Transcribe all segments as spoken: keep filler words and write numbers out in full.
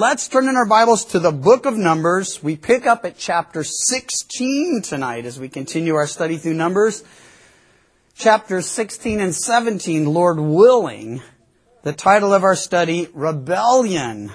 let's turn in our Bibles to the book of Numbers. We pick up at chapter sixteen tonight as we continue our study through Numbers. Chapters sixteen and seventeen, Lord willing. The title of our study, Rebellion.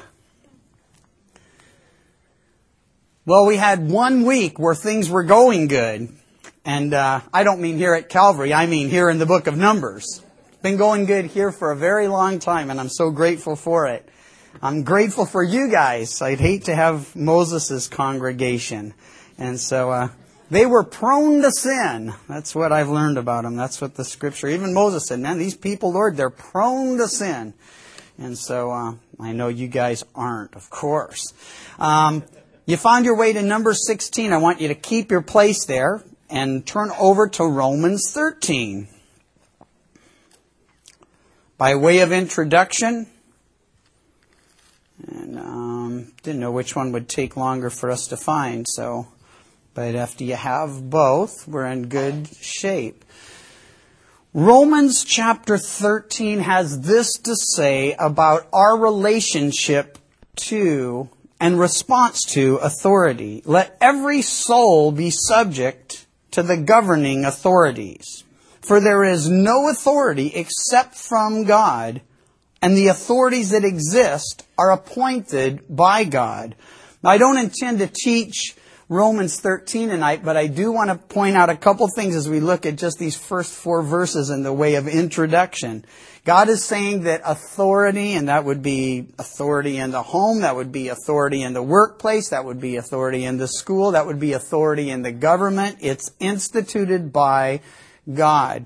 Well, we had one week where things were going good. And uh, I don't mean here at Calvary, I mean here in the book of Numbers. It's been going good here for a very long time, and I'm so grateful for it. I'm grateful for you guys. I'd hate to have Moses' congregation. And so uh, they were prone to sin. That's what I've learned about them. That's what the Scripture, even Moses said, man, these people, Lord, they're prone to sin. And so uh, I know you guys aren't, of course. Um, you found your way to number sixteen. I want you to keep your place there and turn over to Romans thirteen. By way of introduction, and um, didn't know which one would take longer for us to find, so, but after you have both, we're in good shape. Romans chapter thirteen has this to say about our relationship to and response to authority. Let every soul be subject to the governing authorities. For there is no authority except from God, and the authorities that exist are appointed by God. Now, I don't intend to teach Romans thirteen tonight, but I do want to point out a couple things as we look at just these first four verses in the way of introduction. God is saying that authority, and that would be authority in the home, that would be authority in the workplace, that would be authority in the school, that would be authority in the government. It's instituted by God.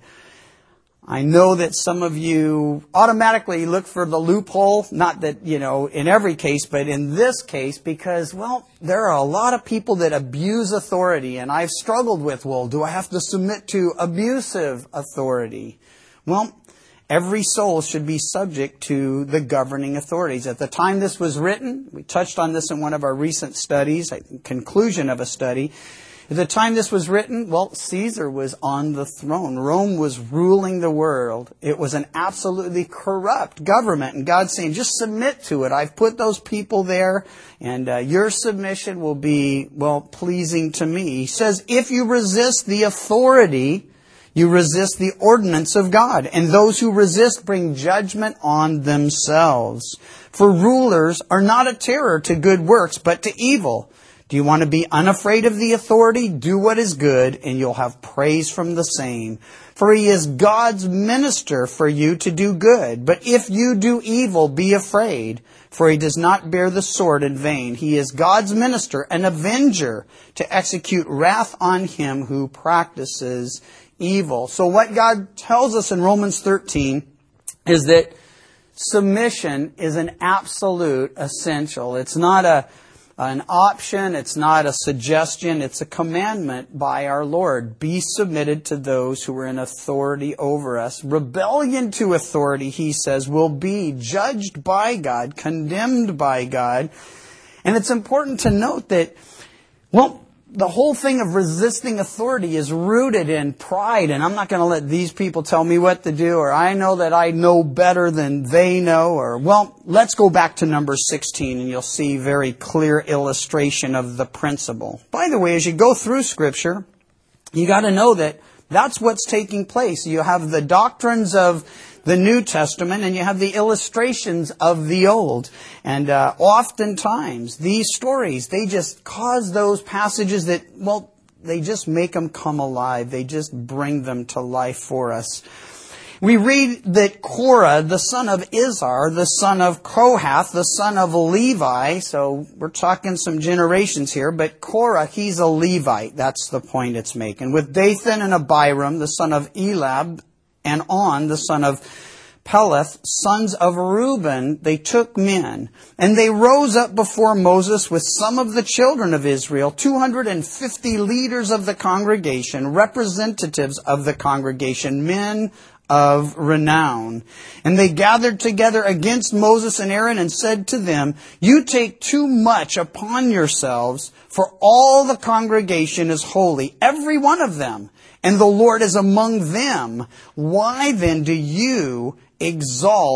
I know that some of you automatically look for the loophole, not that, you know, in every case, but in this case, because, well, there are a lot of people that abuse authority, and I've struggled with, well, do I have to submit to abusive authority? Well, every soul should be subject to the governing authorities. At the time this was written, we touched on this in one of our recent studies, I think, conclusion of a study. At the time this was written, well, Caesar was on the throne. Rome was ruling the world. It was an absolutely corrupt government. And God's saying, just submit to it. I've put those people there, and uh, your submission will be, well, pleasing to me. He says, if you resist the authority, you resist the ordinance of God. And those who resist bring judgment on themselves. For rulers are not a terror to good works, but to evil. Do you want to be unafraid of the authority? Do what is good, and you'll have praise from the same. For he is God's minister for you to do good. But if you do evil, be afraid, for he does not bear the sword in vain. He is God's minister, an avenger, to execute wrath on him who practices evil. So what God tells us in Romans thirteen is that submission is an absolute essential. It's not a an option, it's not a suggestion, it's a commandment by our Lord. Be submitted to those who are in authority over us. Rebellion to authority, he says, will be judged by God, condemned by God. And it's important to note that, well, the whole thing of resisting authority is rooted in pride, and I'm not going to let these people tell me what to do, or I know that I know better than they know, or, well, let's go back to number sixteen, and you'll see very clear illustration of the principle. By the way, as you go through Scripture, you got to know that that's what's taking place. You have the doctrines of the New Testament, and you have the illustrations of the Old. And uh, oftentimes, these stories, they just cause those passages that, well, they just make them come alive. They just bring them to life for us. We read that Korah, the son of Izhar, the son of Kohath, the son of Levi, so we're talking some generations here, but Korah, he's a Levite. That's the point it's making. With Dathan and Abiram, the son of Elab, and On, the son of Peleth, sons of Reuben, they took men, and they rose up before Moses with some of the children of Israel, two hundred fifty leaders of the congregation, representatives of the congregation, men of renown. And they gathered together against Moses and Aaron and said to them, you take too much upon yourselves, for all the congregation is holy, every one of them, and the Lord is among them. Why then do you exalt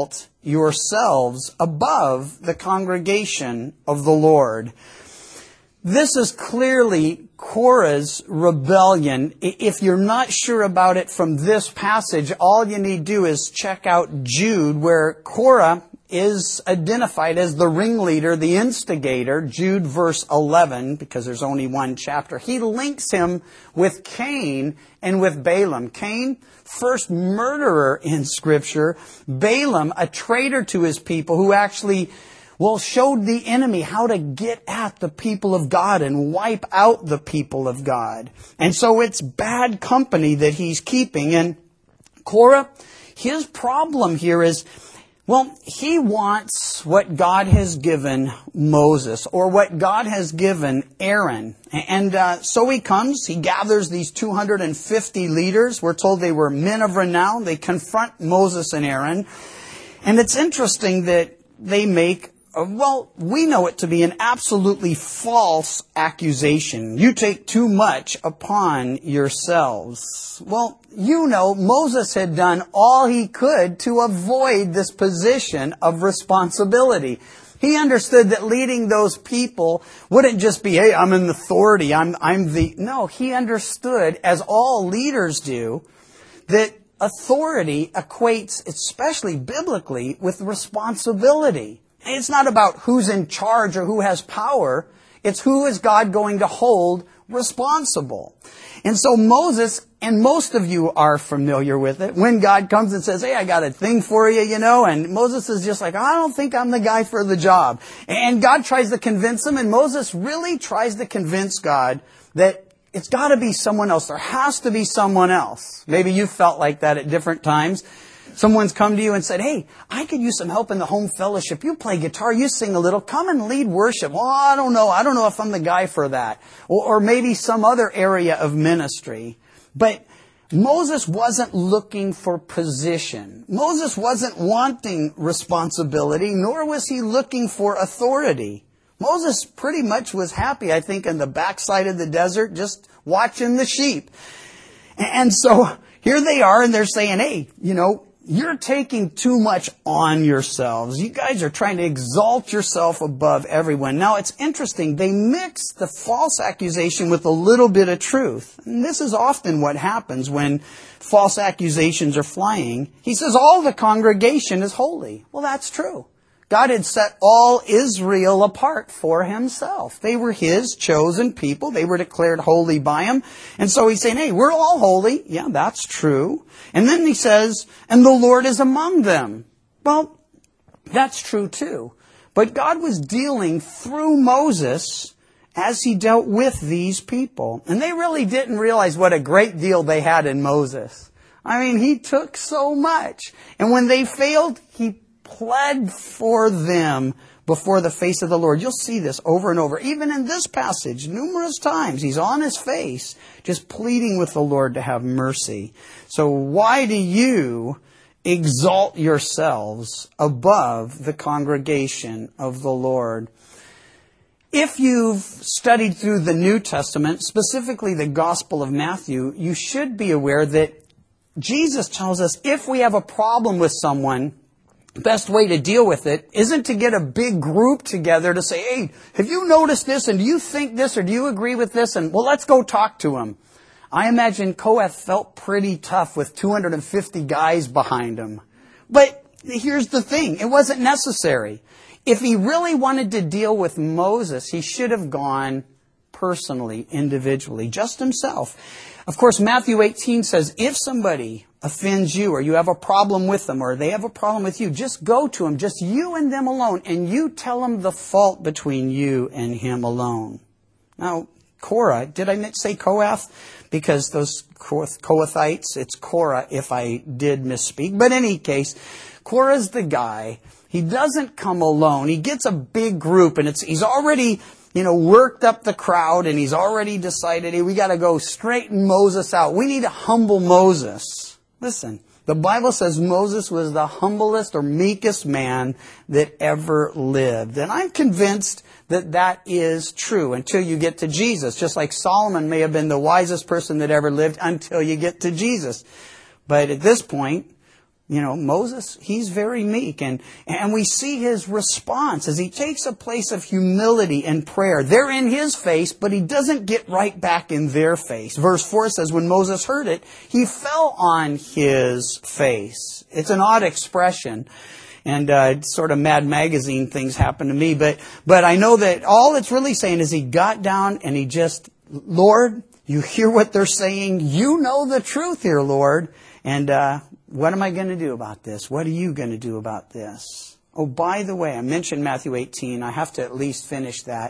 yourselves above the congregation of the Lord. This is clearly Korah's rebellion. If you're not sure about it from this passage, all you need to do is check out Jude, where Korah is identified as the ringleader, the instigator. Jude verse eleven, because there's only one chapter. He links him with Cain and with Balaam. Cain, first murderer in Scripture. Balaam, a traitor to his people who actually, well, showed the enemy how to get at the people of God and wipe out the people of God. And so it's bad company that he's keeping. And Korah, his problem here is, well, he wants what God has given Moses, or what God has given Aaron. And uh, so he comes, he gathers these two hundred fifty leaders. We're told they were men of renown. They confront Moses and Aaron. And it's interesting that they make, uh, well, we know it to be an absolutely false accusation. You take too much upon yourselves. Well, you know, Moses had done all he could to avoid this position of responsibility. He understood that leading those people wouldn't just be, hey, I'm an authority, I'm, I'm the... No, he understood, as all leaders do, that authority equates, especially biblically, with responsibility. It's not about who's in charge or who has power. It's who is God going to hold responsible. And so Moses, and most of you are familiar with it, when God comes and says, hey, I got a thing for you, you know, and Moses is just like, I don't think I'm the guy for the job. And God tries to convince him, and Moses really tries to convince God that it's got to be someone else. There has to be someone else. Maybe you felt like that at different times. Someone's come to you and said, hey, I could use some help in the home fellowship. You play guitar, you sing a little. Come and lead worship. Well, I don't know. I don't know if I'm the guy for that. Or, or maybe some other area of ministry. But Moses wasn't looking for position. Moses wasn't wanting responsibility, nor was he looking for authority. Moses pretty much was happy, I think, in the backside of the desert, just watching the sheep. And so here they are, and they're saying, hey, you know, you're taking too much on yourselves. You guys are trying to exalt yourself above everyone. Now, it's interesting. They mix the false accusation with a little bit of truth. And this is often what happens when false accusations are flying. He says, all the congregation is holy. Well, that's true. God had set all Israel apart for himself. They were his chosen people. They were declared holy by him. And so he's saying, hey, we're all holy. Yeah, that's true. And then he says, and the Lord is among them. Well, that's true too. But God was dealing through Moses as he dealt with these people. And they really didn't realize what a great deal they had in Moses. I mean, he took so much. And when they failed, he pled for them before the face of the Lord. You'll see this over and over. Even in this passage, numerous times, he's on his face, just pleading with the Lord to have mercy. So why do you exalt yourselves above the congregation of the Lord? If you've studied through the New Testament, specifically the Gospel of Matthew, you should be aware that Jesus tells us if we have a problem with someone, the best way to deal with it isn't to get a big group together to say, hey, have you noticed this? And do you think this? Or do you agree with this? And well, let's go talk to him. I imagine Kohath felt pretty tough with two hundred fifty guys behind him. But here's the thing. It wasn't necessary. If he really wanted to deal with Moses, he should have gone personally, individually, just himself. Of course, Matthew eighteen says, if somebody offends you or you have a problem with them or they have a problem with you, just go to them, just you and them alone, and you tell them the fault between you and him alone. Now, Korah, did I say Kohath? Because those Kohathites, it's Korah if I did misspeak. But in any case, Korah's the guy. He doesn't come alone. He gets a big group, and it's he's already, you know, worked up the crowd, and he's already decided, hey, we got to go straighten Moses out. We need to humble Moses. Listen, the Bible says Moses was the humblest or meekest man that ever lived. And I'm convinced that that is true until you get to Jesus. Just like Solomon may have been the wisest person that ever lived until you get to Jesus. But at this point, You know, Moses, he's very meek, and, and we see his response as he takes a place of humility and prayer. They're in his face, but he doesn't get right back in their face. Verse four says, when Moses heard it, he fell on his face. It's an odd expression, and uh, sort of Mad Magazine things happen to me, but, but I know that all it's really saying is he got down and he just, Lord, you hear what they're saying. You know the truth here, Lord, and uh what am I going to do about this? What are you going to do about this? Oh, by the way, I mentioned Matthew eighteen. I have to at least finish that.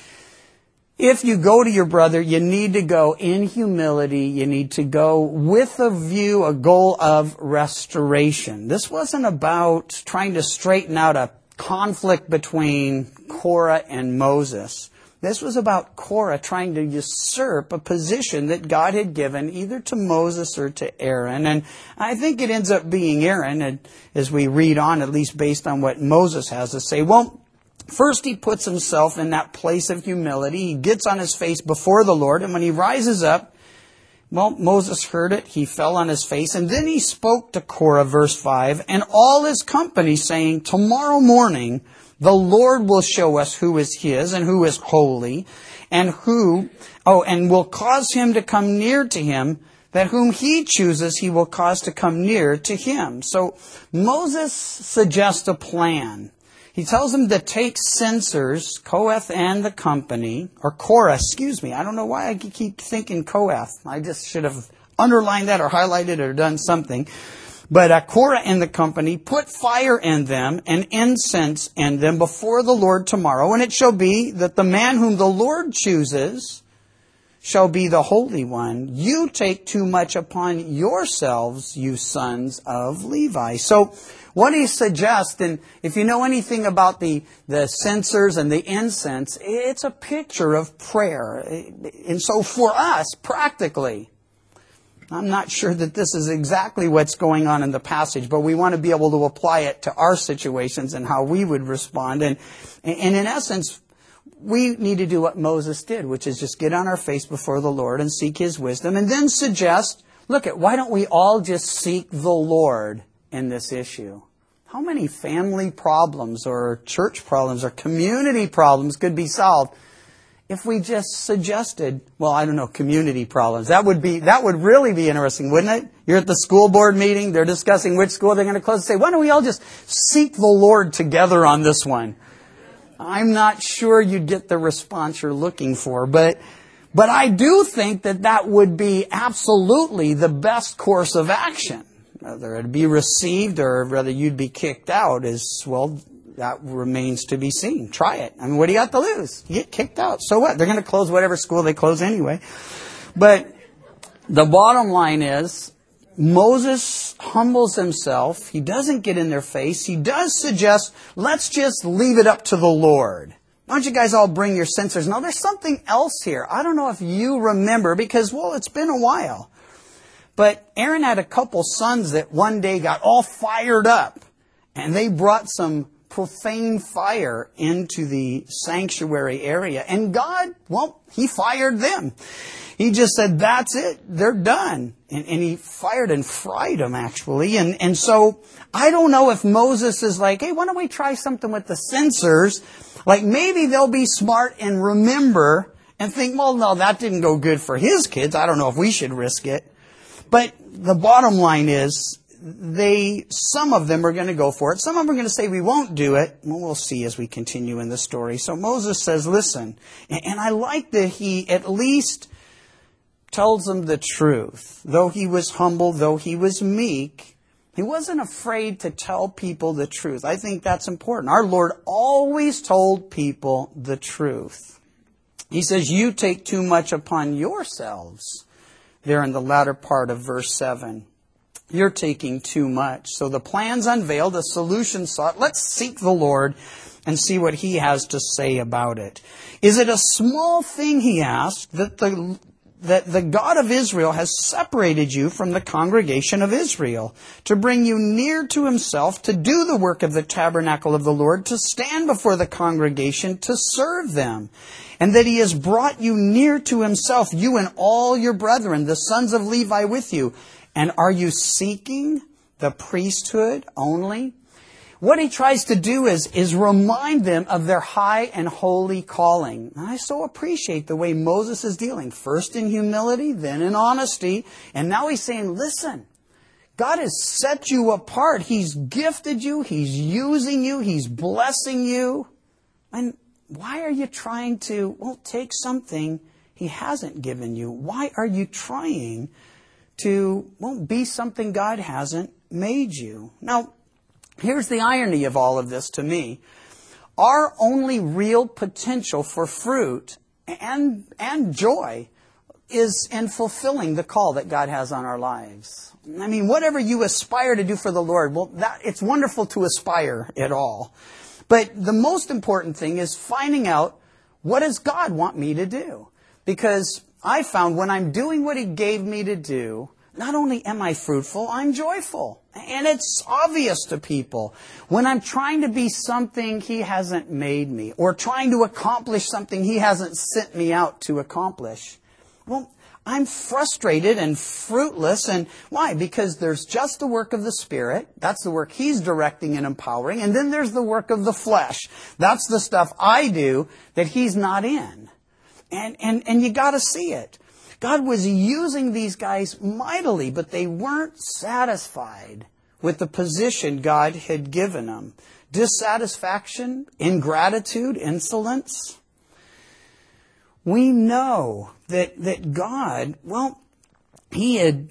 If you go to your brother, you need to go in humility. You need to go with a view, a goal of restoration. This wasn't about trying to straighten out a conflict between Korah and Moses. This was about Korah trying to usurp a position that God had given either to Moses or to Aaron. And I think it ends up being Aaron, and as we read on, at least based on what Moses has to say. Well, first he puts himself in that place of humility. He gets on his face before the Lord, and when he rises up, well, Moses heard it. He fell on his face, and then he spoke to Korah, verse five, and all his company, saying, tomorrow morning the Lord will show us who is his and who is holy, and who, oh, and will cause him to come near to him, that whom he chooses he will cause to come near to him. So Moses suggests a plan. He tells him to take censers, Kohath and the company, or Korah, excuse me. I don't know why I keep thinking Kohath. I just should have underlined that or highlighted or done something. But uh, Korah and the company put fire in them and incense in them before the Lord tomorrow. And it shall be that the man whom the Lord chooses shall be the Holy One. You take too much upon yourselves, you sons of Levi. So what he suggests, and if you know anything about the, the censers and the incense, it's a picture of prayer. And so for us, practically, I'm not sure that this is exactly what's going on in the passage, but we want to be able to apply it to our situations and how we would respond. And, and in essence, we need to do what Moses did, which is just get on our face before the Lord and seek his wisdom, and then suggest, look at, why don't we all just seek the Lord in this issue? How many family problems or church problems or community problems could be solved if we just suggested, well, I don't know, community problems? That would be, that would really be interesting, wouldn't it? You're at the school board meeting, they're discussing which school they're going to close, and say, why don't we all just seek the Lord together on this one? I'm not sure you'd get the response you're looking for, but, but I do think that that would be absolutely the best course of action. Whether it be received or whether you'd be kicked out is, well, that remains to be seen. Try it. I mean, what do you got to lose? You get kicked out. So what? They're going to close whatever school they close anyway. But the bottom line is, Moses humbles himself. He doesn't get in their face. He does suggest, let's just leave it up to the Lord. Why don't you guys all bring your censers? Now, there's something else here. I don't know if you remember, because, well, it's been a while. But Aaron had a couple sons that one day got all fired up, and they brought some profane fire into the sanctuary area. And God, well, he fired them. He just said, that's it. They're done. And, and he fired and fried them, actually. And, and so I don't know if Moses is like, hey, why don't we try something with the censers? Like maybe they'll be smart and remember and think, well, no, that didn't go good for his kids. I don't know if we should risk it. But the bottom line is, they, some of them are going to go for it. Some of them are going to say, we won't do it. Well, we'll see as we continue in the story. So Moses says, listen, and, and I like that he at least tells them the truth. Though he was humble, though he was meek, he wasn't afraid to tell people the truth. I think that's important. Our Lord always told people the truth. He says, you take too much upon yourselves. There in the latter part of verse seven. You're taking too much. So the plan's unveiled, the solution sought. Let's seek the Lord and see what he has to say about it. Is it a small thing, he asked, that the that the God of Israel has separated you from the congregation of Israel to bring you near to himself, to do the work of the tabernacle of the Lord, to stand before the congregation, to serve them, and that he has brought you near to himself, you and all your brethren, the sons of Levi with you? And are you seeking the priesthood only. What he tries to do is, is remind them of their high and holy calling. And I so appreciate the way Moses is dealing. First in humility, then in honesty. And now he's saying, listen, God has set you apart. He's gifted you. He's using you. He's blessing you. And why are you trying to, well, take something He hasn't given you? Why are you trying to, well, be something God hasn't made you? Now, here's the irony of all of this to me. Our only real potential for fruit and, and joy is in fulfilling the call that God has on our lives. I mean, whatever you aspire to do for the Lord, well, that, it's wonderful to aspire at all. But the most important thing is finding out, what does God want me to do? Because I found when I'm doing what He gave me to do, not only am I fruitful, I'm joyful. And it's obvious to people. When I'm trying to be something He hasn't made me, or trying to accomplish something He hasn't sent me out to accomplish, well, I'm frustrated and fruitless. And why? Because there's just the work of the Spirit. That's the work He's directing and empowering. And then there's the work of the flesh. That's the stuff I do that He's not in. And, and, and you got to see it. God was using these guys mightily, but they weren't satisfied with the position God had given them. Dissatisfaction, ingratitude, insolence. We know that, that God, well, He had,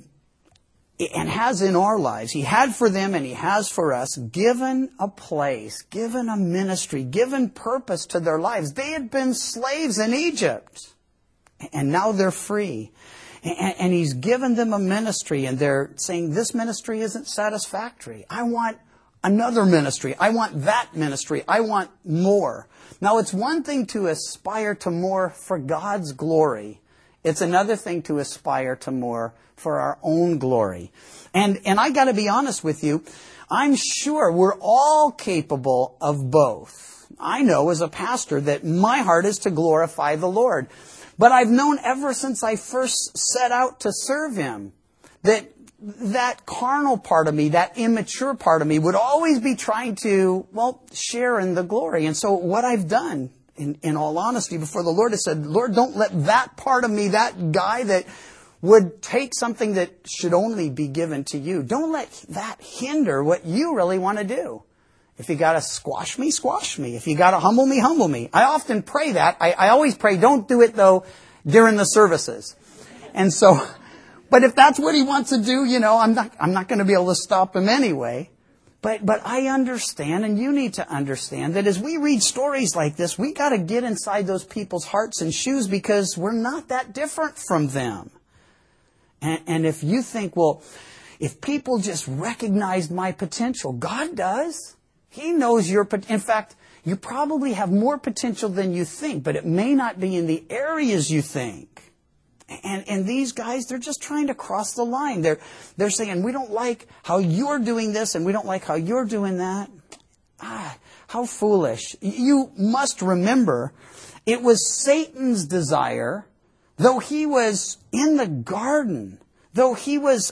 and has in our lives, He had for them and He has for us, given a place, given a ministry, given purpose to their lives. They had been slaves in Egypt. And now they're free. And He's given them a ministry, and they're saying, this ministry isn't satisfactory. I want another ministry. I want that ministry. I want more. Now, it's one thing to aspire to more for God's glory. It's another thing to aspire to more for our own glory. And, and I got to be honest with you, I'm sure we're all capable of both. I know as a pastor that my heart is to glorify the Lord. But I've known ever since I first set out to serve Him that that carnal part of me, that immature part of me would always be trying to, well, share in the glory. And so what I've done, in, in all honesty, before the Lord, has said, Lord, don't let that part of me, that guy that would take something that should only be given to You, don't let that hinder what You really want to do. If you got to squash me, squash me. If you got to humble me, humble me. I often pray that. I, I always pray, don't do it, though, during the services. And so, but if that's what He wants to do, you know, I'm not, I'm not going to be able to stop Him anyway. But, but I understand, and you need to understand, that as we read stories like this, we got to get inside those people's hearts and shoes, because we're not that different from them. And, and if you think, well, if people just recognized my potential, God does. He knows your potential. In fact, you probably have more potential than you think, but it may not be in the areas you think. And, and these guys, they're just trying to cross the line. They're, they're saying, we don't like how you're doing this, and we don't like how you're doing that. Ah, how foolish. You must remember, it was Satan's desire, though he was in the garden, though he was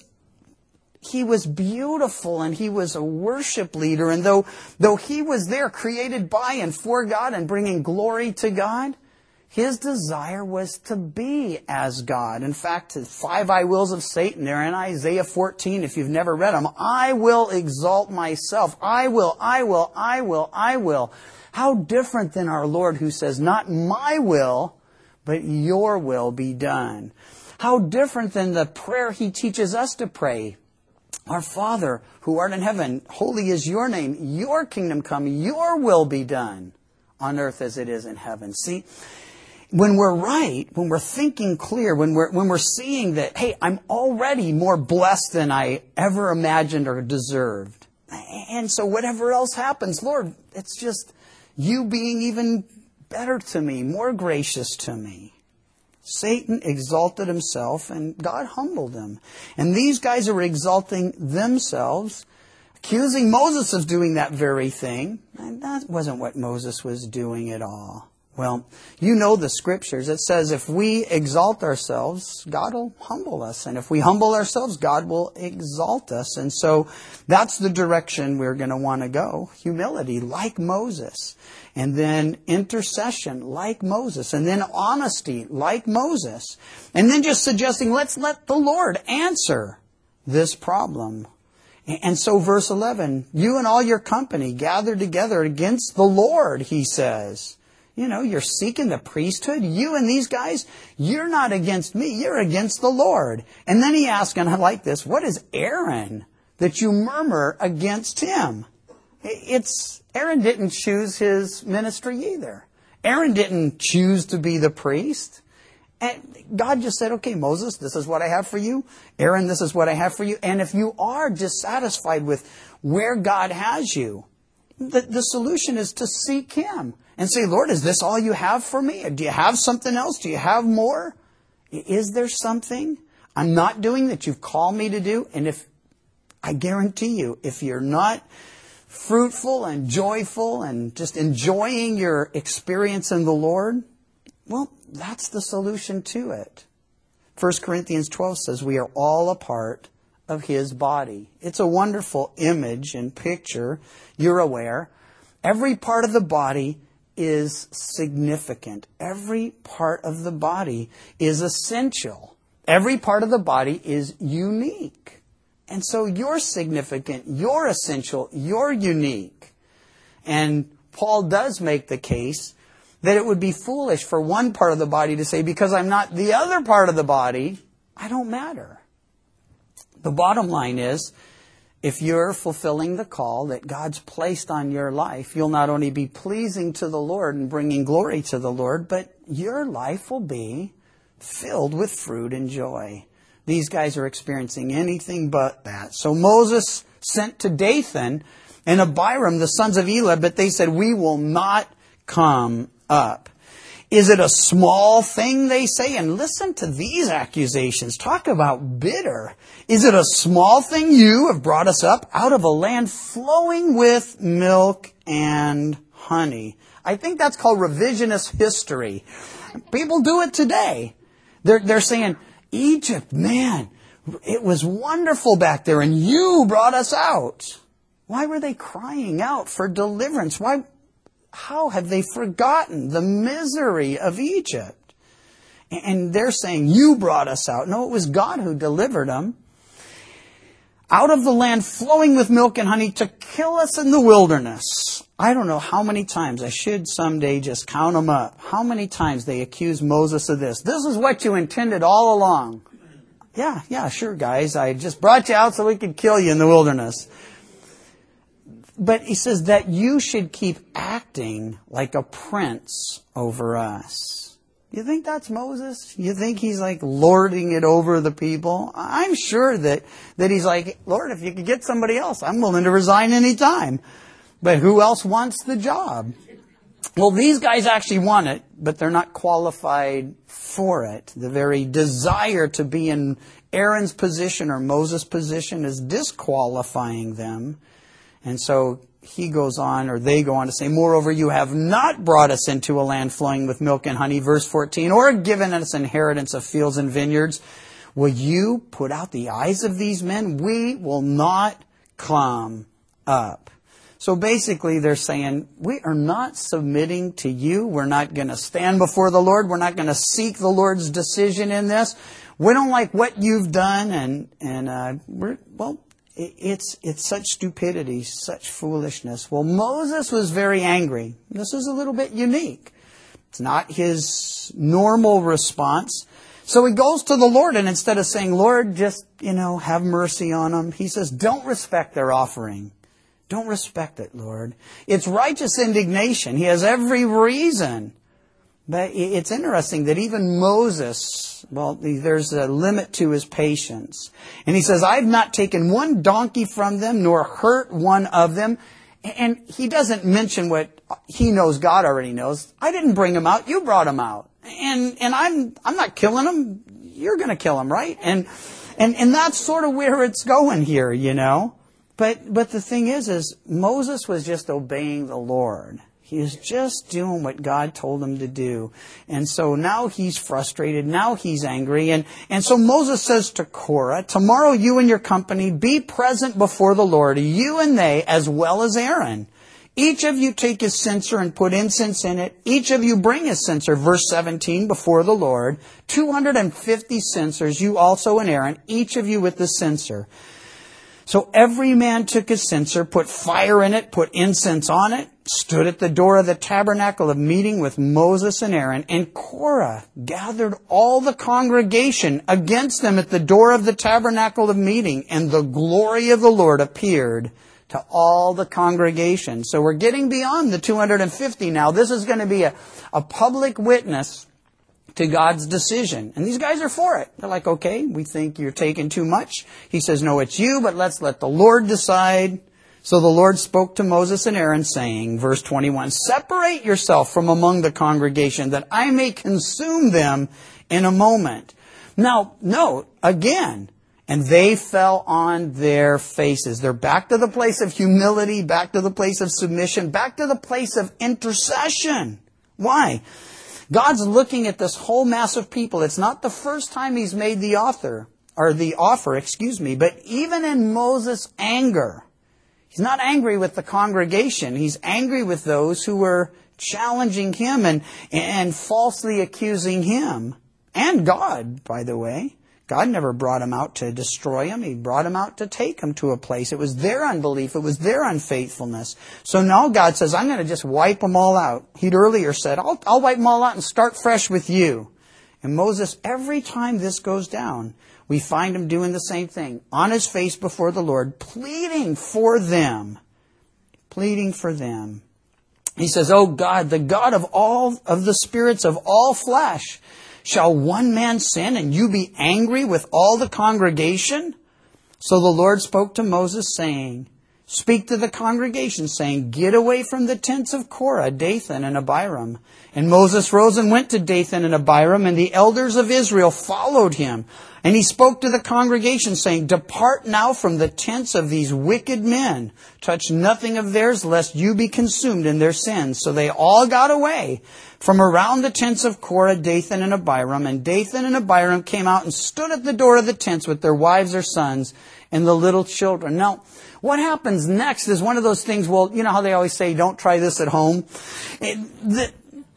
He was beautiful, and he was a worship leader. And though, though he was there created by and for God and bringing glory to God, his desire was to be as God. In fact, the five I wills of Satan, they're in Isaiah fourteen, if you've never read them. I will exalt myself. I will, I will, I will, I will. How different than our Lord, who says, not my will, but Your will be done. How different than the prayer He teaches us to pray. Our Father, who art in heaven, holy is Your name. Your kingdom come. Your will be done on earth as it is in heaven. See, when we're right, when we're thinking clear, when we're, when we're seeing that, hey, I'm already more blessed than I ever imagined or deserved. And so whatever else happens, Lord, it's just You being even better to me, more gracious to me. Satan exalted himself, and God humbled him. And these guys are exalting themselves, accusing Moses of doing that very thing. And that wasn't what Moses was doing at all. Well, you know the scriptures. It says if we exalt ourselves, God will humble us. And if we humble ourselves, God will exalt us. And so that's the direction we're going to want to go. Humility, like Moses. And then intercession, like Moses. And then honesty, like Moses. And then just suggesting, let's let the Lord answer this problem. And so verse eleven, you and all your company gather together against the Lord, he says. You know, you're seeking the priesthood. You and these guys, you're not against me. You're against the Lord. And then he asks, and I like this, what is Aaron that you murmur against him? It's, Aaron didn't choose his ministry either. Aaron didn't choose to be the priest. And God just said, okay, Moses, this is what I have for you. Aaron, this is what I have for you. And if you are dissatisfied with where God has you, the, the solution is to seek him. And say, Lord, is this all you have for me? Do you have something else? Do you have more? Is there something I'm not doing that you've called me to do? And if, I guarantee you, if you're not fruitful and joyful and just enjoying your experience in the Lord, well, that's the solution to it. First Corinthians twelve says we are all a part of his body. It's a wonderful image and picture. You're aware. Every part of the body is significant. Every part of the body is essential. Every part of the body is unique. And so you're significant, you're essential, you're unique. And Paul does make the case that it would be foolish for one part of the body to say, because I'm not the other part of the body, I don't matter. The bottom line is, if you're fulfilling the call that God's placed on your life, you'll not only be pleasing to the Lord and bringing glory to the Lord, but your life will be filled with fruit and joy. These guys are experiencing anything but that. So Moses sent to Dathan and Abiram, the sons of Elah, but they said, we will not come up. Is it a small thing, they say? And listen to these accusations. Talk about bitter. Is it a small thing you have brought us up out of a land flowing with milk and honey? I think that's called revisionist history. People do it today. They're, they're saying, Egypt, man, it was wonderful back there and you brought us out. Why were they crying out for deliverance? Why? How have they forgotten the misery of Egypt? And they're saying, you brought us out. No, it was God who delivered them out of the land flowing with milk and honey to kill us in the wilderness. I don't know how many times, I should someday just count them up, how many times they accused Moses of this. This is what you intended all along. Yeah, yeah, sure, guys. I just brought you out so we could kill you in the wilderness. But he says that you should keep acting like a prince over us. You think that's Moses? You think he's like lording it over the people? I'm sure that, that he's like, Lord, if you could get somebody else, I'm willing to resign any time. But who else wants the job? Well, these guys actually want it, but they're not qualified for it. The very desire to be in Aaron's position or Moses' position is disqualifying them. And so he goes on, or they go on to say, moreover, you have not brought us into a land flowing with milk and honey, verse fourteen, or given us inheritance of fields and vineyards. Will you put out the eyes of these men? We will not come up. So basically they're saying, we are not submitting to you. We're not going to stand before the Lord. We're not going to seek the Lord's decision in this. We don't like what you've done. And, and uh, we're, well, It's it's such stupidity, such foolishness. Well, Moses was very angry. This is a little bit unique. It's not his normal response. So he goes to the Lord, and instead of saying, Lord, just, you know, have mercy on them, he says, don't respect their offering. Don't respect it, Lord. It's righteous indignation. He has every reason. But it's interesting that even Moses, well, there's a limit to his patience. And he says, I've not taken one donkey from them, nor hurt one of them. And he doesn't mention what he knows God already knows. I didn't bring him out. You brought him out. And and I'm I'm not killing him. You're going to kill him, right? And and and that's sort of where it's going here, you know. But but the thing is, is Moses was just obeying the Lord. He was just doing what God told him to do. And so now he's frustrated. Now he's angry. And, and so Moses says to Korah, tomorrow you and your company be present before the Lord, you and they, as well as Aaron. Each of you take his censer and put incense in it. Each of you bring his censer, verse seventeen, before the Lord. two hundred fifty censers, you also and Aaron, each of you with the censer. So every man took his censer, put fire in it, put incense on it, stood at the door of the tabernacle of meeting with Moses and Aaron. And Korah gathered all the congregation against them at the door of the tabernacle of meeting. And the glory of the Lord appeared to all the congregation. So we're getting beyond the two hundred fifty now. This is going to be a, a public witness to God's decision. And these guys are for it. They're like, okay, we think you're taking too much. He says, no, it's you, but let's let the Lord decide. So the Lord spoke to Moses and Aaron, saying, verse twenty-one, separate yourself from among the congregation, that I may consume them in a moment. Now, note, again, and they fell on their faces. They're back to the place of humility, back to the place of submission, back to the place of intercession. Why? God's looking at this whole mass of people. It's not the first time He's made the author, or the offer, excuse me, but even in Moses' anger, He's not angry with the congregation. He's angry with those who were challenging Him and, and falsely accusing Him. And God, by the way. God never brought him out to destroy him. He brought him out to take him to a place. It was their unbelief. It was their unfaithfulness. So now God says, I'm going to just wipe them all out. He'd earlier said, I'll, I'll wipe them all out and start fresh with you. And Moses, every time this goes down, we find him doing the same thing. On his face before the Lord, pleading for them. Pleading for them. He says, oh God, the God of all, of the spirits of all flesh, shall one man sin and you be angry with all the congregation? So the Lord spoke to Moses, saying, speak to the congregation, saying, get away from the tents of Korah, Dathan, and Abiram. And Moses rose and went to Dathan and Abiram, and the elders of Israel followed him. And he spoke to the congregation, saying, depart now from the tents of these wicked men. Touch nothing of theirs, lest you be consumed in their sins. So they all got away from around the tents of Korah, Dathan, and Abiram. And Dathan and Abiram came out and stood at the door of the tents with their wives or sons and the little children. Now, what happens next is one of those things, well, you know how they always say, don't try this at home? It, the,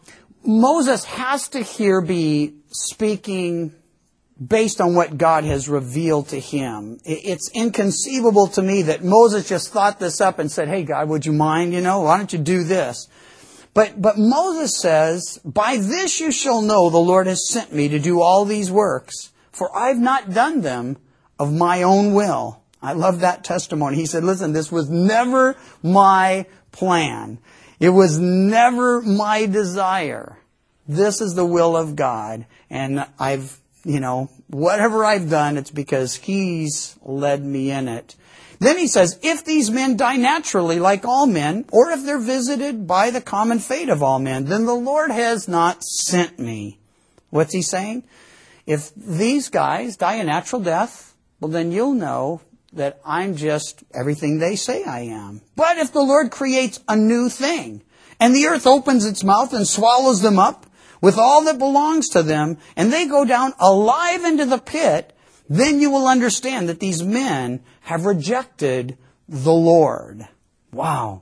Moses has to here be speaking based on what God has revealed to him. It's inconceivable to me that Moses just thought this up and said, hey, God, would you mind, you know, why don't you do this? But, but Moses says, by this you shall know the Lord has sent me to do all these works, for I've not done them of my own will. I love that testimony. He said, listen, this was never my plan. It was never my desire. This is the will of God. And I've, you know, whatever I've done, it's because He's led me in it. Then he says, if these men die naturally like all men, or if they're visited by the common fate of all men, then the Lord has not sent me. What's he saying? If these guys die a natural death, well, then you'll know that I'm just everything they say I am. But if the Lord creates a new thing, and the earth opens its mouth and swallows them up with all that belongs to them, and they go down alive into the pit, then you will understand that these men have rejected the Lord. Wow.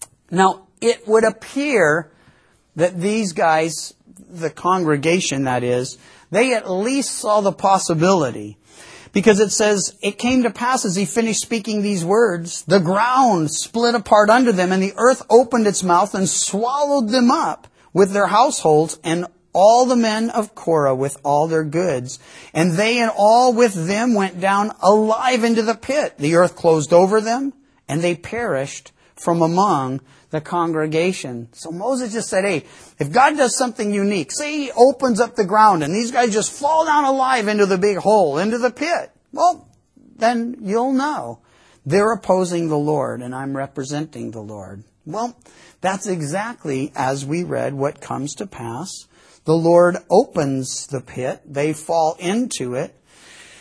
Now, it would appear that these guys, the congregation that is, they at least saw the possibility. Because it says, it came to pass as he finished speaking these words, the ground split apart under them, and the earth opened its mouth and swallowed them up with their households and all the men of Korah with all their goods. And they and all with them went down alive into the pit. The earth closed over them, and they perished from among the congregation. So Moses just said, hey, if God does something unique, say He opens up the ground and these guys just fall down alive into the big hole, into the pit, well, then you'll know they're opposing the Lord and I'm representing the Lord. Well, that's exactly, as we read, what comes to pass. The Lord opens the pit. They fall into it.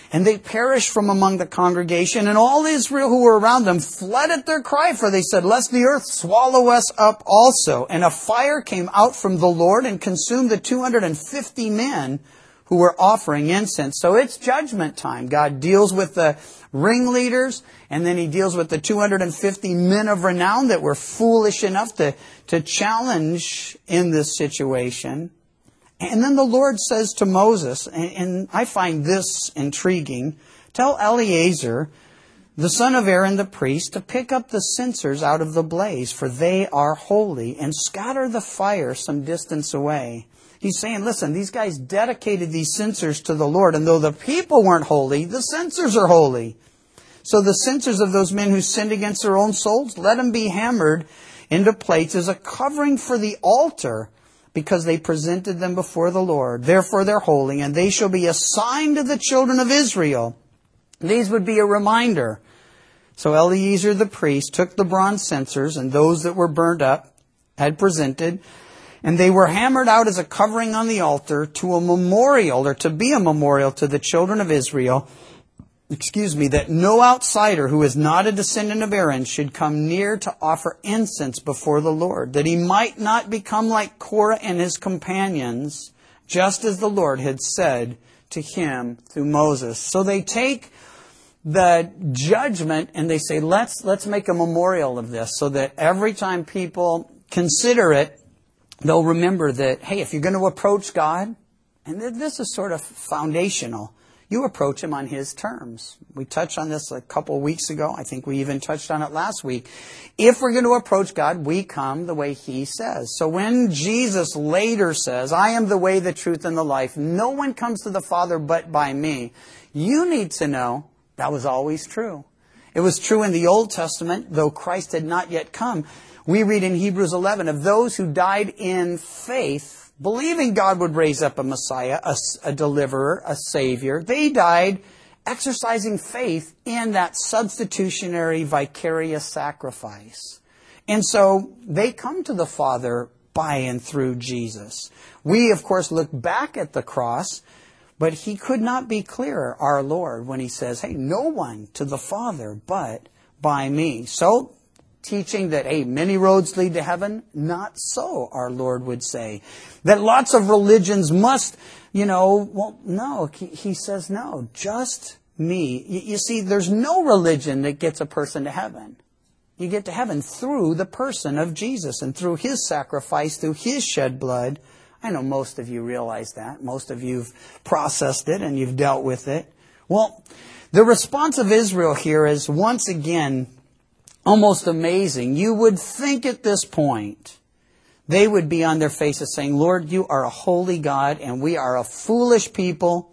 And they perished from among the congregation, and all Israel who were around them fled at their cry, for they said, lest the earth swallow us up also. And a fire came out from the Lord and consumed the two hundred fifty men who were offering incense. So it's judgment time. God deals with the ringleaders, and then He deals with the two hundred fifty men of renown that were foolish enough to, to challenge in this situation. And then the Lord says to Moses, and, and I find this intriguing, tell Eleazar, the son of Aaron the priest, to pick up the censers out of the blaze, for they are holy, and scatter the fire some distance away. He's saying, listen, these guys dedicated these censers to the Lord, and though the people weren't holy, the censers are holy. So the censers of those men who sinned against their own souls, let them be hammered into plates as a covering for the altar, because they presented them before the Lord. Therefore they're holy, and they shall be a sign to the children of Israel. These would be a reminder. So Eleazar the priest took the bronze censers, and those that were burned up had presented, and they were hammered out as a covering on the altar to a memorial, or to be a memorial to the children of Israel, excuse me, that no outsider who is not a descendant of Aaron should come near to offer incense before the Lord, that he might not become like Korah and his companions, just as the Lord had said to him through Moses. So they take the judgment and they say, let's, let's make a memorial of this, so that every time people consider it, they'll remember that, hey, if you're going to approach God, and this is sort of foundational, you approach Him on His terms. We touched on this a couple of weeks ago. I think we even touched on it last week. If we're going to approach God, we come the way He says. So when Jesus later says, I am the way, the truth, and the life, no one comes to the Father but by me, you need to know that was always true. It was true in the Old Testament, though Christ had not yet come. We read in Hebrews eleven of those who died in faith, believing God would raise up a Messiah, a, a deliverer, a Savior. They died exercising faith in that substitutionary, vicarious sacrifice. And so they come to the Father by and through Jesus. We, of course, look back at the cross, but He could not be clearer, our Lord, when He says, hey, no one to the Father but by me. So, teaching that, hey, many roads lead to heaven, not so, our Lord would say. That lots of religions must, you know, well, no, he, he says no, just me. You, you see, there's no religion that gets a person to heaven. You get to heaven through the person of Jesus and through His sacrifice, through His shed blood. I know most of you realize that. Most of you have processed it and you've dealt with it. Well, the response of Israel here is once again almost amazing. You would think at this point they would be on their faces saying, Lord, you are a holy God and we are a foolish people.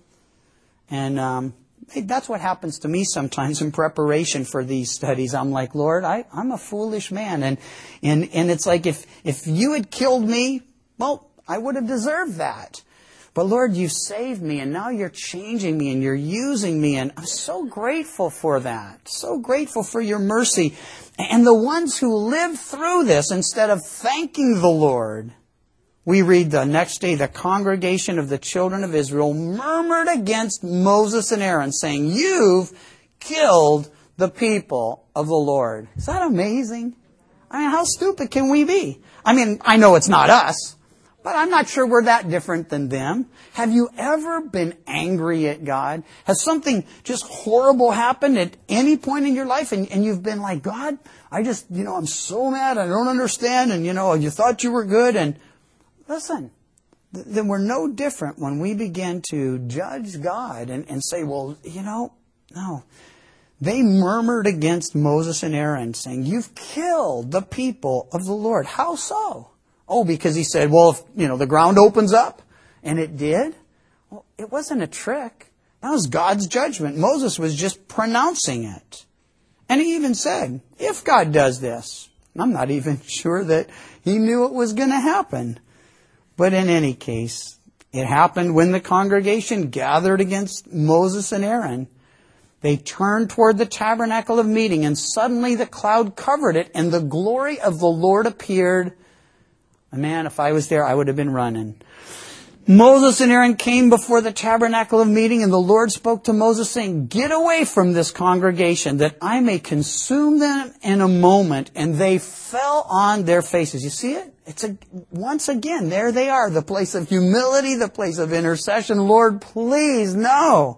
And um, that's what happens to me sometimes in preparation for these studies. I'm like, Lord, I, I'm a foolish man. And, and, and it's like if, if you had killed me, well, I would have deserved that. But Lord, you've saved me, and now you're changing me, and you're using me, and I'm so grateful for that. So grateful for your mercy. And the ones who lived through this, instead of thanking the Lord, we read the next day, the congregation of the children of Israel murmured against Moses and Aaron, saying, you've killed the people of the Lord. Is that amazing? I mean, how stupid can we be? I mean, I know it's not us. But I'm not sure we're that different than them. Have you ever been angry at God? Has something just horrible happened at any point in your life and, and you've been like, God, I just, you know, I'm so mad, I don't understand, and, you know, you thought you were good, and listen, th- then we're no different when we begin to judge God and, and say, well, you know, no. They murmured against Moses and Aaron, saying, you've killed the people of the Lord. How so? Oh, because he said, well, if, you know, the ground opens up. And it did. Well, it wasn't a trick. That was God's judgment. Moses was just pronouncing it. And he even said, if God does this, I'm not even sure that he knew it was going to happen. But in any case, it happened when the congregation gathered against Moses and Aaron. They turned toward the tabernacle of meeting, and suddenly the cloud covered it, and the glory of the Lord appeared. And man, if I was there, I would have been running. Moses and Aaron came before the tabernacle of meeting, and the Lord spoke to Moses, saying, "Get away from this congregation, that I may consume them in a moment." And they fell on their faces. You see it? It's a, once again, there they are, the place of humility, the place of intercession. Lord, please, no.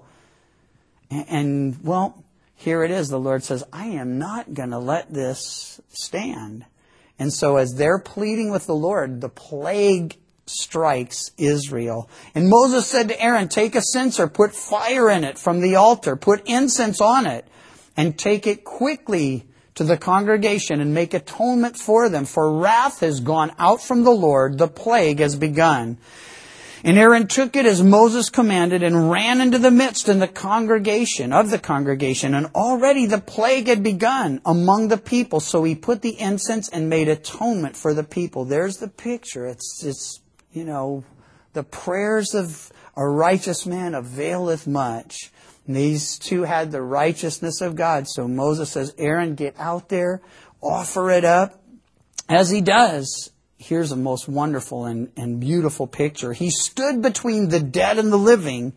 And, and well, here it is. The Lord says, I am not going to let this stand. And so as they're pleading with the Lord, the plague strikes Israel. And Moses said to Aaron, "Take a censer, put fire in it from the altar, put incense on it, and take it quickly to the congregation and make atonement for them. For wrath has gone out from the Lord, the plague has begun." And Aaron took it as Moses commanded and ran into the midst in the congregation of the congregation. And already the plague had begun among the people. So he put the incense and made atonement for the people. There's the picture. It's, it's, you know, the prayers of a righteous man availeth much. And these two had the righteousness of God. So Moses says, Aaron, get out there, offer it up. As he does, here's a most wonderful and, and beautiful picture. He stood between the dead and the living,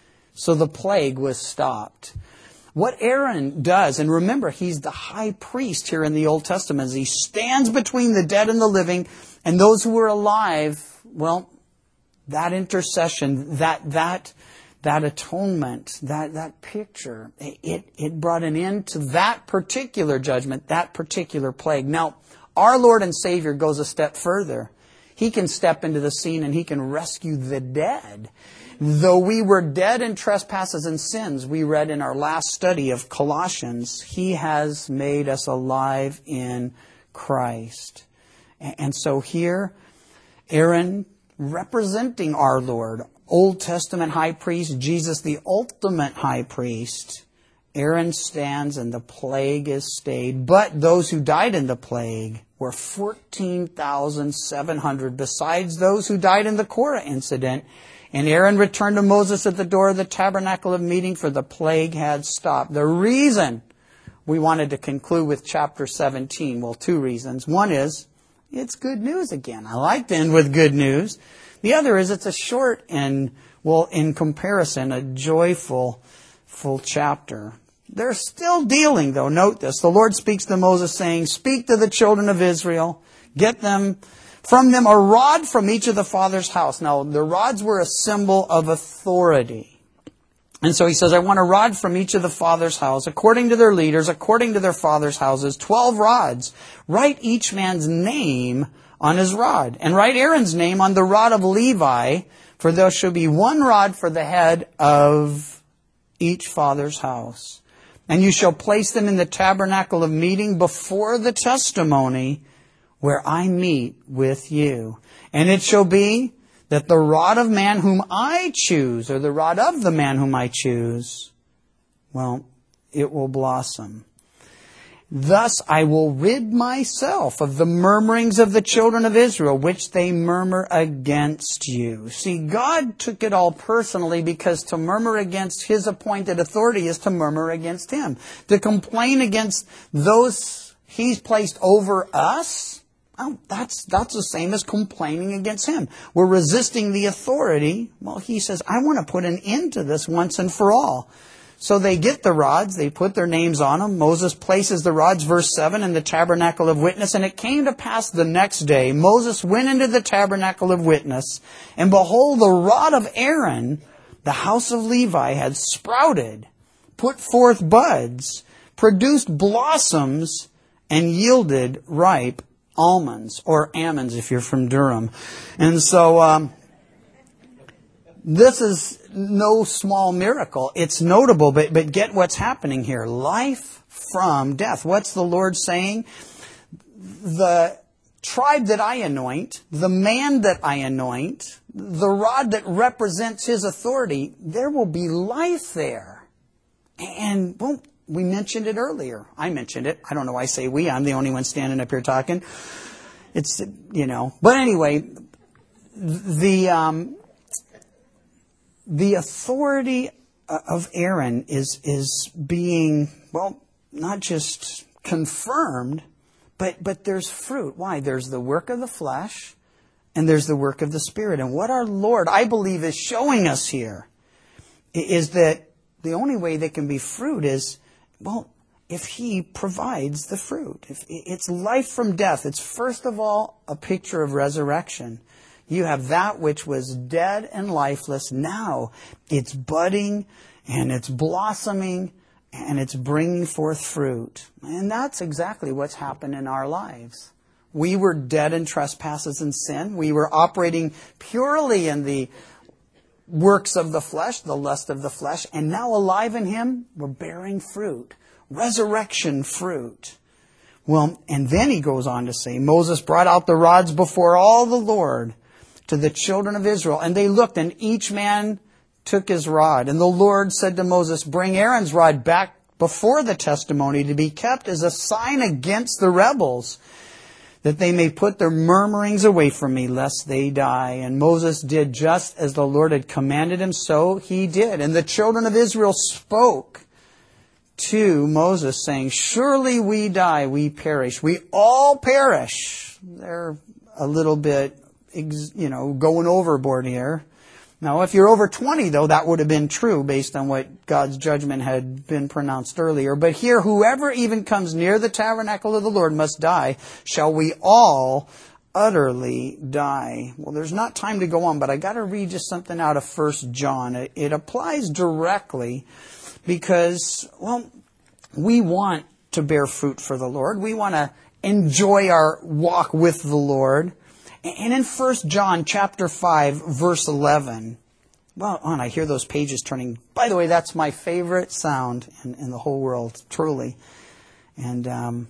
so the plague was stopped. What Aaron does, and remember, he's the high priest here in the Old Testament, is he stands between the dead and the living, and those who are alive, well, that intercession, that that that atonement, that that picture, it it brought an end to that particular judgment, that particular plague. Now, our Lord and Savior goes a step further. He can step into the scene and He can rescue the dead. Though we were dead in trespasses and sins, we read in our last study of Colossians, He has made us alive in Christ. And so here, Aaron, representing our Lord, Old Testament high priest, Jesus the ultimate high priest, Aaron stands and the plague is stayed. But those who died in the plague were fourteen thousand seven hundred, besides those who died in the Korah incident. And Aaron returned to Moses at the door of the tabernacle of meeting, for the plague had stopped. The reason we wanted to conclude with chapter seventeen, well, two reasons. One is, it's good news again. I like to end with good news. The other is it's a short and, well, in comparison, a joyful full chapter. They're still dealing, though. Note this. The Lord speaks to Moses, saying, "Speak to the children of Israel. Get them from them a rod from each of the father's house." Now, the rods were a symbol of authority. And so he says, I want a rod from each of the father's house, according to their leaders, according to their father's houses, twelve rods. Write each man's name on his rod, and write Aaron's name on the rod of Levi, for there shall be one rod for the head of each father's house. And you shall place them in the tabernacle of meeting before the testimony, where I meet with you. And it shall be that the rod of man whom I choose, or the rod of the man whom I choose, well, it will blossom. Thus I will rid myself of the murmurings of the children of Israel, which they murmur against you. See, God took it all personally, because to murmur against His appointed authority is to murmur against Him. To complain against those He's placed over us, well, that's, that's the same as complaining against Him. We're resisting the authority. Well, He says, I want to put an end to this once and for all. So they get the rods, they put their names on them. Moses places the rods, verse seven, in the tabernacle of witness. And it came to pass the next day, Moses went into the tabernacle of witness, and behold, the rod of Aaron, the house of Levi, had sprouted, put forth buds, produced blossoms, and yielded ripe almonds, or almonds if you're from Durham. And so um, this is no small miracle. It's notable, but, but get what's happening here. Life from death. What's the Lord saying? The tribe that I anoint, the man that I anoint, the rod that represents His authority, there will be life there. And, well, we mentioned it earlier. I mentioned it. I don't know why I say we. I'm the only one standing up here talking. It's, you know. But anyway, the... Um, The authority of Aaron is is being, well, not just confirmed, but, but there's fruit. Why? There's the work of the flesh, and there's the work of the Spirit. And what our Lord, I believe, is showing us here is that the only way there can be fruit is, well, if He provides the fruit. If it's life from death. It's first of all a picture of resurrection. You have that which was dead and lifeless. Now it's budding and it's blossoming and it's bringing forth fruit. And that's exactly what's happened in our lives. We were dead in trespasses and sin. We were operating purely in the works of the flesh, the lust of the flesh. And now alive in Him, we're bearing fruit. Resurrection fruit. Well, and then he goes on to say, Moses brought out the rods before all the Lord to the children of Israel. And they looked, and each man took his rod. And the Lord said to Moses, bring Aaron's rod back before the testimony to be kept as a sign against the rebels, that they may put their murmurings away from me, lest they die. And Moses did just as the Lord had commanded him, so he did. And the children of Israel spoke to Moses, saying, surely we die, we perish. We all perish. They're a little bit, you know, going overboard here. Now, if you're over twenty, though, that would have been true based on what God's judgment had been pronounced earlier. But here, whoever even comes near the tabernacle of the Lord must die. Shall we all utterly die? Well, there's not time to go on, but I got to read just something out of First John. It, it applies directly because, well, we want to bear fruit for the Lord. We want to enjoy our walk with the Lord. And in First John chapter five, verse eleven, well, oh, and I hear those pages turning. By the way, that's my favorite sound in, in the whole world, truly. And um,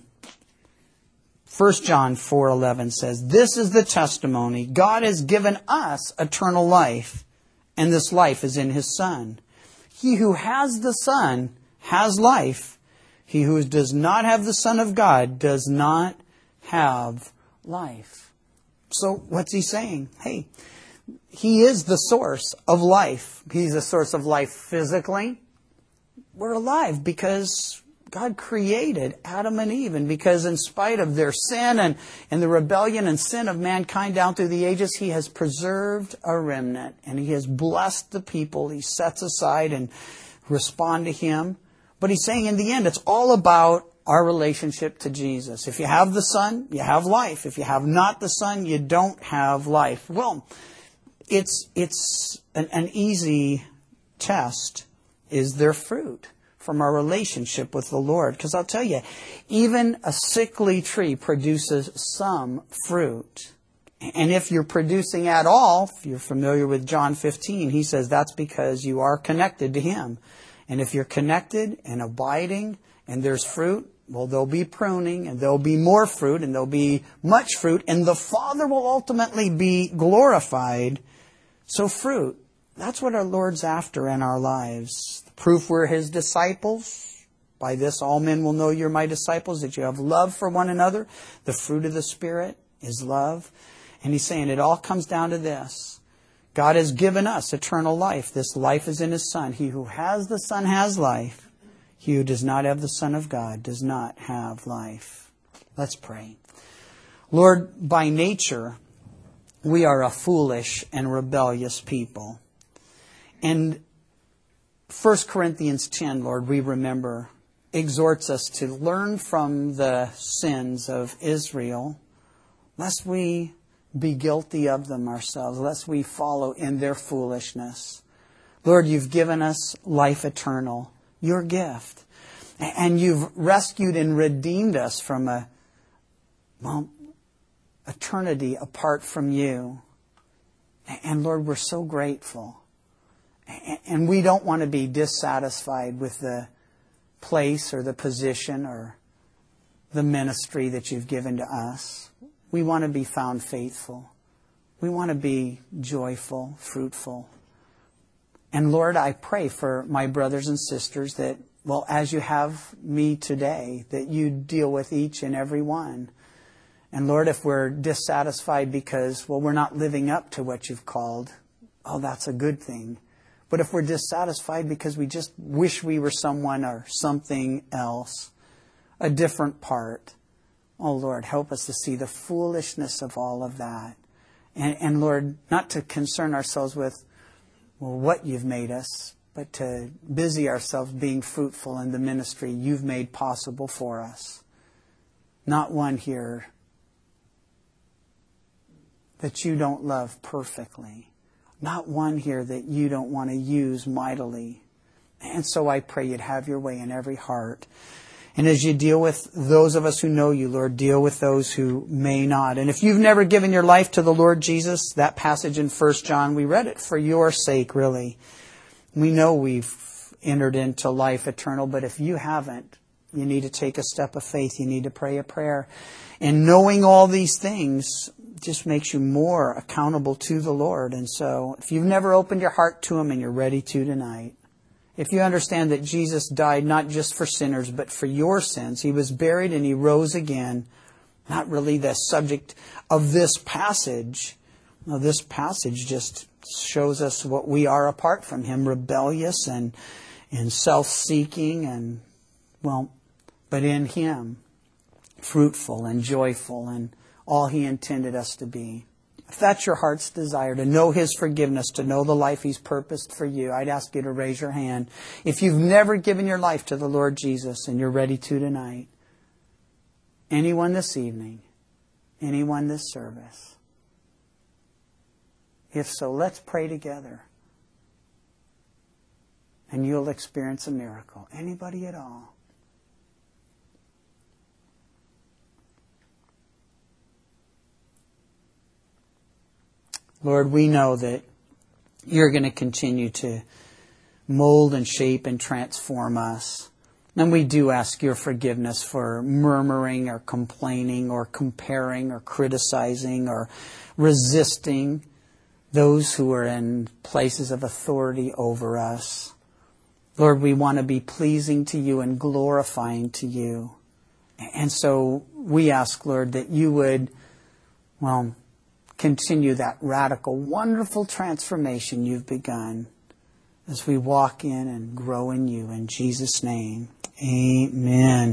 First John four eleven says, this is the testimony. God has given us eternal life, and this life is in His Son. He who has the Son has life. He who does not have the Son of God does not have life. So what's he saying? Hey, He is the source of life. He's the source of life physically. We're alive because God created Adam and Eve. And because in spite of their sin and, and the rebellion and sin of mankind down through the ages, He has preserved a remnant. And He has blessed the people He sets aside and respond to Him. But He's saying in the end, it's all about our relationship to Jesus. If you have the Son, you have life. If you have not the Son, you don't have life. Well, it's it's an, an easy test. Is there fruit from our relationship with the Lord? Because I'll tell you, even a sickly tree produces some fruit. And if you're producing at all, if you're familiar with John fifteen, he says that's because you are connected to Him. And if you're connected and abiding and there's fruit, well, there'll be pruning and there'll be more fruit and there'll be much fruit. And the Father will ultimately be glorified. So fruit, that's what our Lord's after in our lives. The proof we're His disciples. By this all men will know you're my disciples, that you have love for one another. The fruit of the Spirit is love. And He's saying it all comes down to this. God has given us eternal life. This life is in His Son. He who has the Son has life. He who does not have the Son of God does not have life. Let's pray. Lord, by nature, we are a foolish and rebellious people. And First Corinthians ten, Lord, we remember, exhorts us to learn from the sins of Israel, lest we be guilty of them ourselves, lest we follow in their foolishness. Lord, You've given us life eternal, Your gift. And You've rescued and redeemed us from a, well, eternity apart from You. And Lord, we're so grateful. And we don't want to be dissatisfied with the place or the position or the ministry that You've given to us. We want to be found faithful. We want to be joyful, fruitful. And Lord, I pray for my brothers and sisters that, well, as You have me today, that You deal with each and every one. And Lord, if we're dissatisfied because, well, we're not living up to what You've called, oh, that's a good thing. But if we're dissatisfied because we just wish we were someone or something else, a different part, oh, Lord, help us to see the foolishness of all of that And, and Lord, not to concern ourselves with, well, what you've made us, but to busy ourselves being fruitful in the ministry you've made possible for us. Not one here that you don't love perfectly. Not one here that you don't want to use mightily. And so I pray you'd have your way in every heart. And as you deal with those of us who know you, Lord, deal with those who may not. And if you've never given your life to the Lord Jesus, that passage in First John, we read it for your sake, really. We know we've entered into life eternal, but if you haven't, you need to take a step of faith. You need to pray a prayer. And knowing all these things just makes you more accountable to the Lord. And so if you've never opened your heart to Him and you're ready to tonight, if you understand that Jesus died not just for sinners, but for your sins, He was buried and He rose again, not really the subject of this passage. No, this passage just shows us what we are apart from Him, rebellious and, and self-seeking, and, well, but in Him, fruitful and joyful and all He intended us to be. If that's your heart's desire, to know His forgiveness, to know the life He's purposed for you, I'd ask you to raise your hand. If you've never given your life to the Lord Jesus and you're ready to tonight, anyone this evening, anyone this service, if so, let's pray together. And you'll experience a miracle. Anybody at all? Lord, we know that you're going to continue to mold and shape and transform us. And we do ask your forgiveness for murmuring or complaining or comparing or criticizing or resisting those who are in places of authority over us. Lord, we want to be pleasing to you and glorifying to you. And so we ask, Lord, that you would, well, continue that radical, wonderful transformation you've begun as we walk in and grow in you. In Jesus' name, amen.